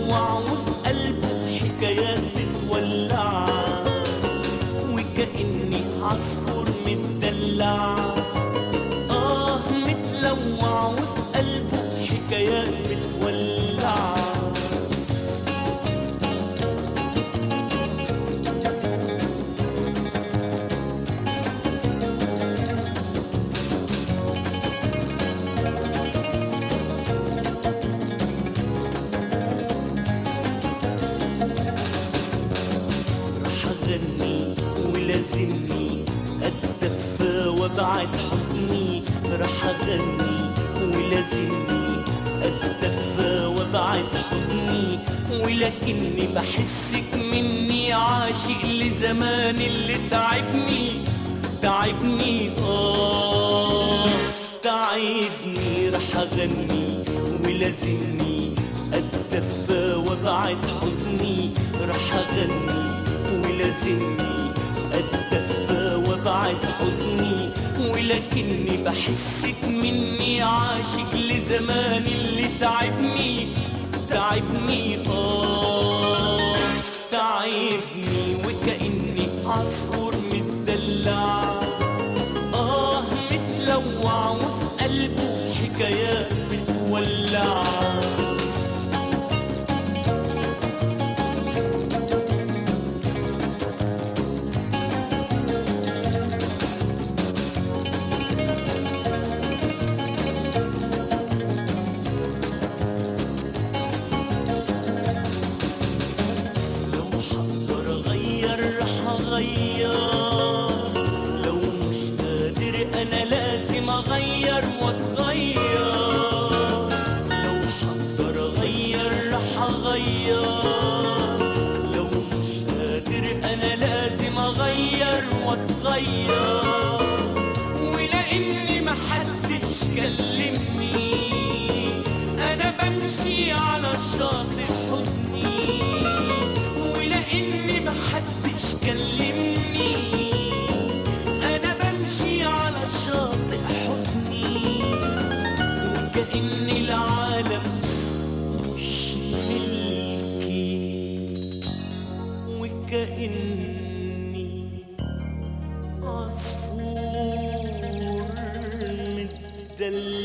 متلوع وفي قلبه حكايات بتولع، وكأني عصفور متدلع. متلوع وفي قلبه حكايات بتولع. غني ولازمني اتدفى وابعد حزني، راح اغني ولازمني اتدفى وابعد حزني، ولكني بحسك مني عاشق لزمان اللي تعبني تعبني تعبني. راح اغني ولازمني اتدفى وابعد حزني، راح اغني ولازمني اتدفى وابعد حزني، ولكني بحسك مني عاشق لزمان اللي تعبني تعبني تعبني. وكأني عصفور متدلع متلوع وفي قلبه حكايات بتولع. لو مش قادر انا لازم اغير واتغير، لو حقدر اغير رح اغير، لو مش قادر انا لازم اغير واتغير. ولاني محدش كلمني انا بمشي على شاطئ حزني، ولاني محدش كلمني انا بمشي على شاطئ حزني، وكأن العالم مش ملكي، وكأني عصفور متدلع.